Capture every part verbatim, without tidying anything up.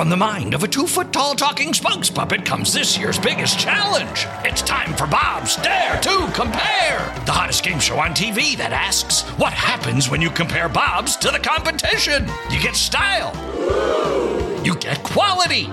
from the mind of a two-foot-tall talking spokes puppet comes this year's biggest challenge. It's time for Bob's Dare to Compare, the hottest game show on T V that asks, what happens when you compare Bobs to the competition? You get style. You get quality.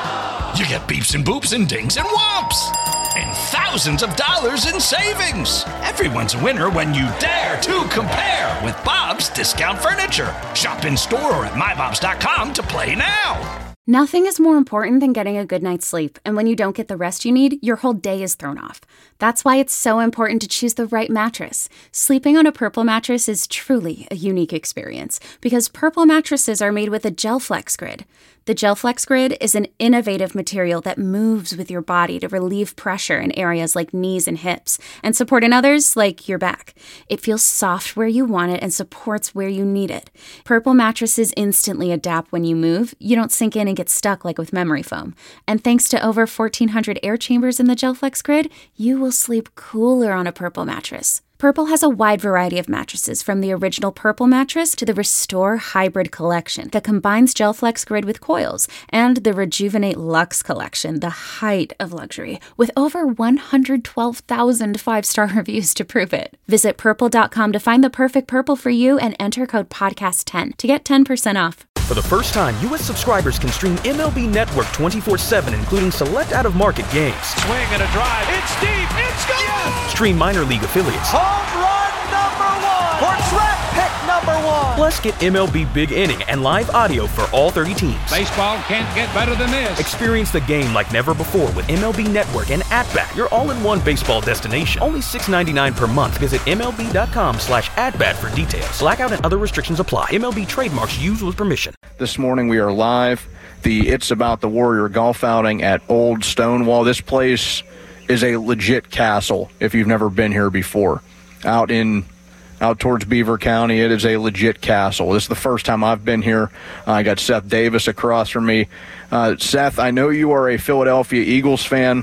You get beeps and boops and dings and whomps. And thousands of dollars in savings. Everyone's a winner when you dare to compare with Bob's Discount Furniture. Shop in store or at my bobs dot com to play now. Nothing is more important than getting a good night's sleep, and when you don't get the rest you need, your whole day is thrown off. That's why it's so important to choose the right mattress. Sleeping on a Purple mattress is truly a unique experience, because Purple mattresses are made with a GelFlex Grid. The GelFlex Grid is an innovative material that moves with your body to relieve pressure in areas like knees and hips, and support in others like your back. It feels soft where you want it and supports where you need it. Purple mattresses instantly adapt when you move. You don't sink in and get stuck like with memory foam. And thanks to over fourteen hundred air chambers in the GelFlex Grid, you will sleep cooler on a Purple mattress. Purple has a wide variety of mattresses, from the original Purple mattress to the Restore Hybrid collection that combines GelFlex Grid with coils, and the Rejuvenate Luxe collection, the height of luxury, with over one hundred twelve thousand five-star reviews to prove it. Visit purple dot com to find the perfect Purple for you and enter code podcast ten to get ten percent off. For the first time, U S subscribers can stream M L B Network twenty-four seven, including select out-of-market games. Swing and a drive. It's deep. It's gone. Yes! Stream minor league affiliates. Home run number one. Or draft pick number one. Plus, get M L B Big Inning and live audio for all thirty teams. Baseball can't get better than this. Experience the game like never before with M L B Network and At-Bat, your all-in-one baseball destination. Only six dollars and ninety-nine cents per month. Visit M L B dot com slash at-bat for details. Blackout and other restrictions apply. M L B trademarks used with permission. This morning we are live. The It's About the Warrior golf outing at Old Stonewall. This place is a legit castle if you've never been here before. Out in out towards Beaver County, it is a legit castle. This is the first time I've been here. Uh, I got Seth Davis across from me. Uh, Seth, I know you are a Philadelphia Eagles fan,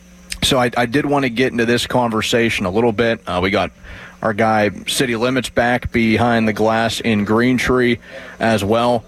so I, I did want to get into this conversation a little bit. Uh, we got our guy City Limits back behind the glass in Greentree as well.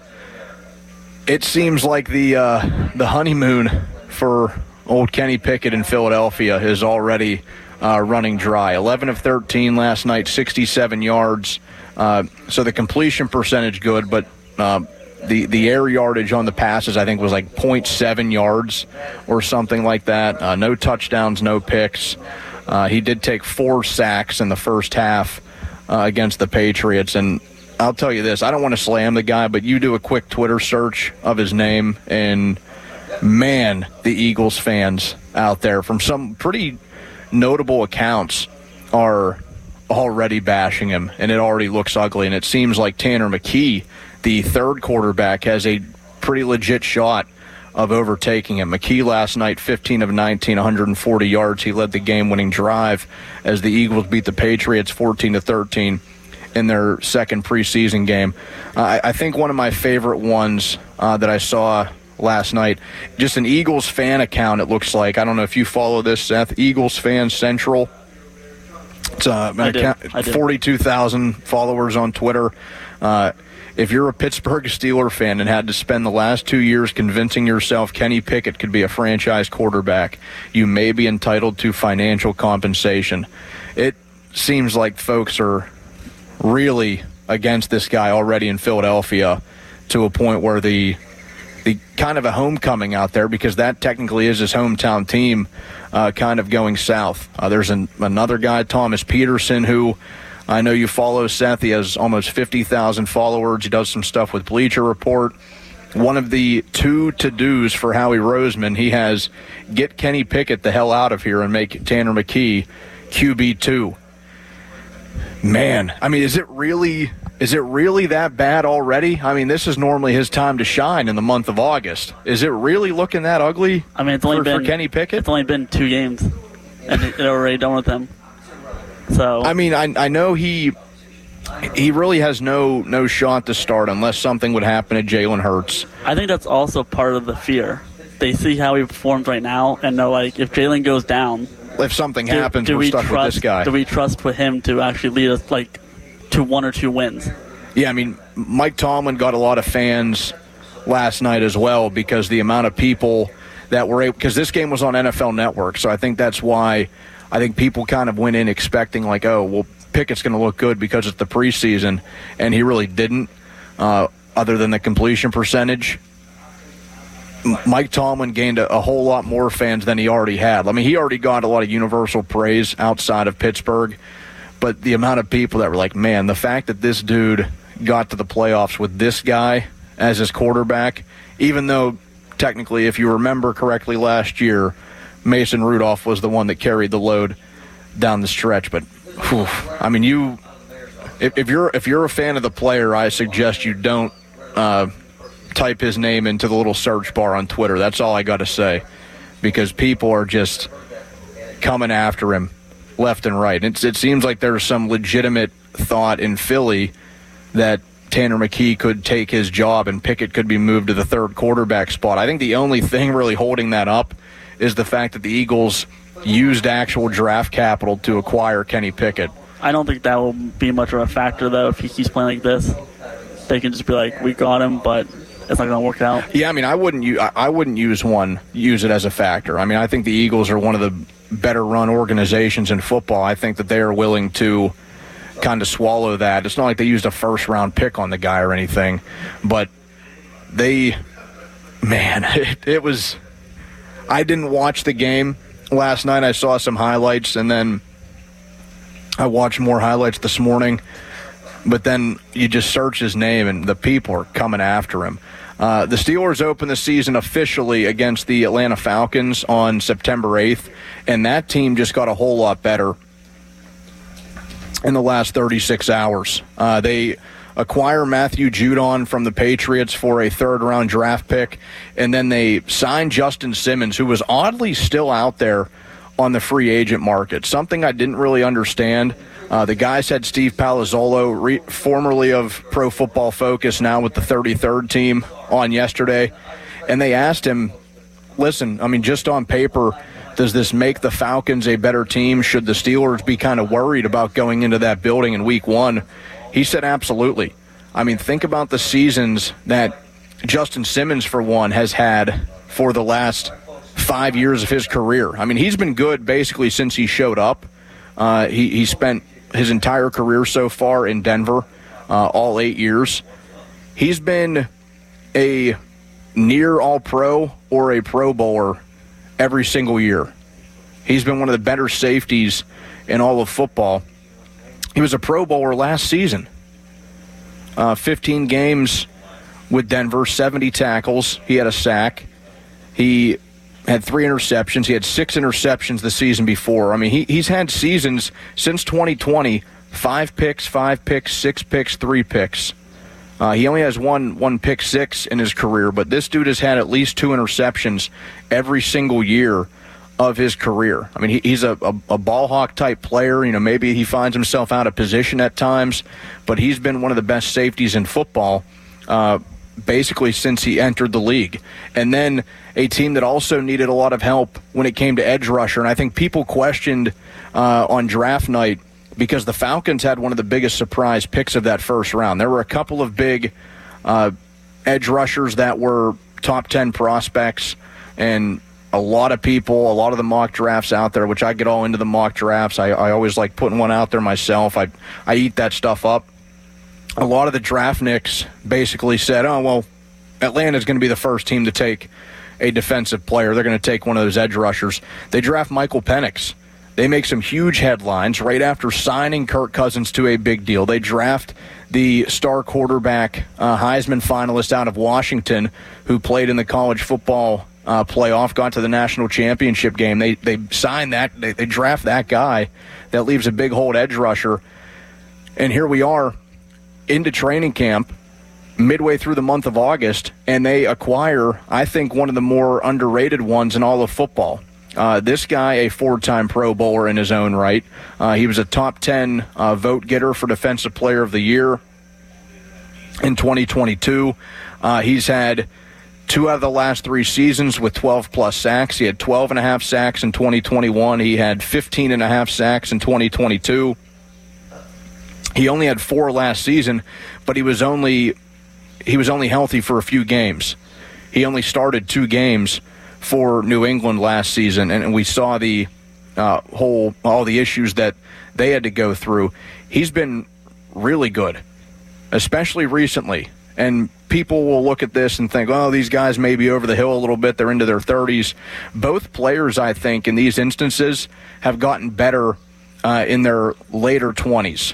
It seems like the uh, the honeymoon for old Kenny Pickett in Philadelphia is already uh, running dry. eleven of thirteen last night, sixty-seven yards. Uh, so the completion percentage good, but uh, the the air yardage on the passes I think was like point seven yards or something like that. Uh, no touchdowns, no picks. Uh, he did take four sacks in the first half uh, against the Patriots, and I'll tell you this, I don't want to slam the guy, but you do a quick Twitter search of his name, and man, the Eagles fans out there from some pretty notable accounts are already bashing him, and it already looks ugly. And it seems like Tanner McKee, the third quarterback, has a pretty legit shot of overtaking him. McKee last night, fifteen of nineteen, one hundred forty yards. He led the game-winning drive as the Eagles beat the Patriots fourteen to thirteen. In their second preseason game. Uh, I, I think one of my favorite ones uh, that I saw last night, just an Eagles fan account, it looks like. I don't know if you follow this, Seth. Eagles Fan Central. It's uh, an account, forty-two thousand followers on Twitter. Uh, if you're a Pittsburgh Steelers fan and had to spend the last two years convincing yourself Kenny Pickett could be a franchise quarterback, you may be entitled to financial compensation. It seems like folks are really against this guy already in Philadelphia to a point where the the kind of a homecoming out there, because that technically is his hometown team, uh, kind of going south. Uh, there's an, another guy, Thomas Peterson, who I know you follow, Seth. He has almost fifty thousand followers. He does some stuff with Bleacher Report. One of the two to-dos for Howie Roseman, he has get Kenny Pickett the hell out of here and make Tanner McKee Q B two. Man, I mean, is it really is it really that bad already? I mean, this is normally his time to shine in the month of August. Is it really looking that ugly? I mean, it's only for, been for Kenny Pickett. It's only been two games, and they're already done with him. So I mean, I I know he he really has no no shot to start unless something would happen to Jalen Hurts. I think that's also part of the fear. They see how he performs right now, and they're like, if Jalen goes down. If something do, happens, do we're we stuck trust, with this guy. Do we trust with him to actually lead us like to one or two wins? Yeah, I mean, Mike Tomlin got a lot of fans last night as well, because the amount of people that were able, because this game was on N F L Network, so I think that's why I think people kind of went in expecting like, oh, well, Pickett's going to look good because it's the preseason, and he really didn't, uh, other than the completion percentage. Mike Tomlin gained a, a whole lot more fans than he already had. I mean, he already got a lot of universal praise outside of Pittsburgh, but the amount of people that were like, man, the fact that this dude got to the playoffs with this guy as his quarterback, even though technically, if you remember correctly last year, Mason Rudolph was the one that carried the load down the stretch. But, whew, I mean, you, if, if you're if you're a fan of the player, I suggest you don't uh, type his name into the little search bar on Twitter. That's all I got to say, because people are just coming after him left and right. It's, it seems like there's some legitimate thought in Philly that Tanner McKee could take his job and Pickett could be moved to the third quarterback spot. I think the only thing really holding that up is the fact that the Eagles used actual draft capital to acquire Kenny Pickett. I don't think that will be much of a factor, though, if he keeps playing like this. They can just be like, we got him, but it's not going to work out. Yeah, I mean, I wouldn't use, I wouldn't use one, use it as a factor. I mean, I think the Eagles are one of the better-run organizations in football. I think that they are willing to kind of swallow that. It's not like they used a first-round pick on the guy or anything, but they, man, it, it was, I didn't watch the game last night. I saw some highlights, and then I watched more highlights this morning. But then you just search his name, and the people are coming after him. Uh, the Steelers open the season officially against the Atlanta Falcons on September eighth, and that team just got a whole lot better in the last thirty-six hours. Uh, they acquire Matthew Judon from the Patriots for a third-round draft pick, and then they sign Justin Simmons, who was oddly still out there on the free agent market, something I didn't really understand. Uh, the guys had Steve Palazzolo, re- formerly of Pro Football Focus, now with the thirty-third team, on yesterday, and they asked him, listen, I mean, just on paper, does this make the Falcons a better team? Should the Steelers be kind of worried about going into that building in week one? He said absolutely. I mean, think about the seasons that Justin Simmons, for one, has had for the last five years of his career. I mean, he's been good basically since he showed up. Uh, he, he spent his entire career so far in Denver, uh, all eight years. He's been a near all-pro or a Pro Bowler every single year. He's been one of the better safeties in all of football. He was a Pro Bowler last season. Uh, fifteen games with Denver, seventy tackles. He had a sack. He had three interceptions. He had six interceptions the season before. I mean, he, he's had seasons since twenty twenty, five picks, five picks, six picks, three picks. Uh, he only has one one pick six in his career, but this dude has had at least two interceptions every single year of his career. I mean, he, he's a, a, a ball hawk type player. You know, maybe he finds himself out of position at times, but he's been one of the best safeties in football uh, basically since he entered the league. And then a team that also needed a lot of help when it came to edge rusher, and I think people questioned uh, on draft night, because the Falcons had one of the biggest surprise picks of that first round. There were a couple of big uh, edge rushers that were top ten prospects, and a lot of people, a lot of the mock drafts out there, which I get all into the mock drafts. I, I always like putting one out there myself. I, I eat that stuff up. A lot of the draft nicks basically said, oh, well, Atlanta's going to be the first team to take a defensive player. They're going to take one of those edge rushers. They draft Michael Penix. They make some huge headlines right after signing Kirk Cousins to a big deal. They draft the star quarterback, uh, Heisman finalist out of Washington, who played in the college football uh, playoff, got to the national championship game. They they sign that, they, they draft that guy. That leaves a big hole edge rusher. And here we are into training camp midway through the month of August, and they acquire, I think, one of the more underrated ones in all of football. Uh, this guy, a four-time Pro Bowler in his own right. Uh, he was a top ten uh, vote getter for Defensive Player of the Year in twenty twenty-two. Uh, he's had two out of the last three seasons with twelve-plus sacks. He had twelve and a half sacks in twenty twenty-one. He had fifteen and a half sacks in twenty twenty-two. He only had four last season, but he was only he was only healthy for a few games. He only started two games for New England last season, and we saw the uh, whole all the issues that they had to go through. He's been really good, especially recently. And people will look at this and think, oh, these guys may be over the hill a little bit. They're into their thirties. Both players, I think, in these instances have gotten better uh, in their later twenties.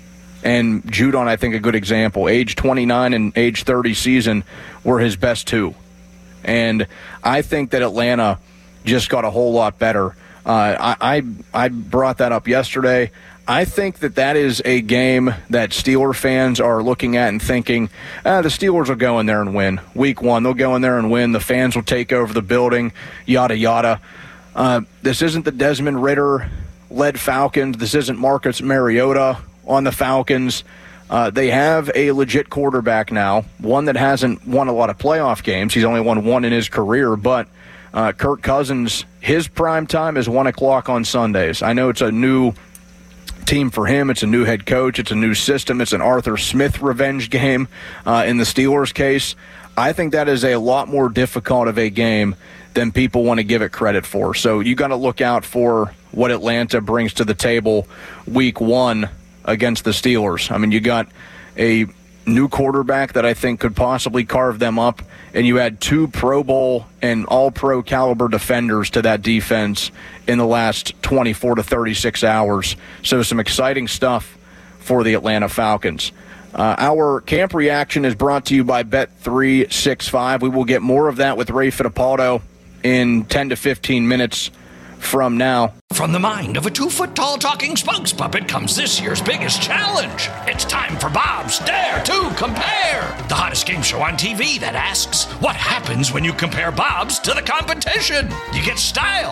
And Judon, I think, a good example. Age twenty-nine and age thirty season were his best two. And I think that Atlanta just got a whole lot better. Uh, I, I I brought that up yesterday. I think that that is a game that Steeler fans are looking at and thinking, ah, the Steelers will go in there and win. Week one, they'll go in there and win. The fans will take over the building, yada, yada. Uh, this isn't the Desmond Ridder-led Falcons. This isn't Marcus Mariota on the Falcons. Uh, they have a legit quarterback now, one that hasn't won a lot of playoff games. He's only won one in his career, but uh, Kirk Cousins, his prime time is one o'clock on Sundays. I know it's a new team for him. It's a new head coach. It's a new system. It's an Arthur Smith revenge game uh, in the Steelers' case. I think that is a lot more difficult of a game than people want to give it credit for. So you got to look out for what Atlanta brings to the table week one against the Steelers. I mean, you got a new quarterback that I think could possibly carve them up, and you had two Pro Bowl and all-pro caliber defenders to that defense in the last twenty-four to thirty-six hours. So some exciting stuff for the Atlanta Falcons. Uh, our camp reaction is brought to you by Bet three sixty-five. We will get more of that with Ray Fittipaldo in ten to fifteen minutes from now. From the mind of a two-foot-tall talking spokes puppet comes this year's biggest challenge. It's time for Bob's Dare to Compare, the hottest game show on T V that asks, what happens when you compare Bob's to the competition? You get style.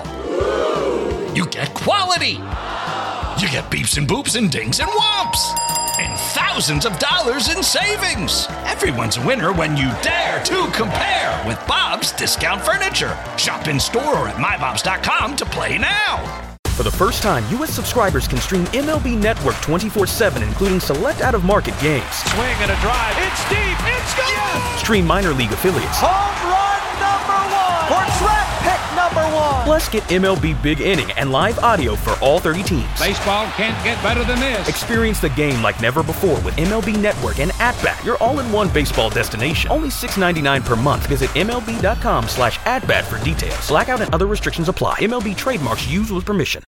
You get quality. You get beeps and boops and dings and whomps. And thousands of dollars in savings. Everyone's a winner when you dare to compare with Bob's Discount Furniture. Shop in store or at my bobs dot com to play now. For the first time, U S subscribers can stream M L B Network twenty-four seven, including select out-of-market games. Swing and a drive. It's deep. It's gone. Yes. Stream minor league affiliates. Home run number one. Or draft pick number one. Plus, get M L B Big Inning and live audio for all thirty teams. Baseball can't get better than this. Experience the game like never before with M L B Network and At-Bat, your all-in-one baseball destination. Only six dollars and ninety-nine cents per month. Visit M L B dot com slash at bat for details. Blackout and other restrictions apply. M L B trademarks used with permission.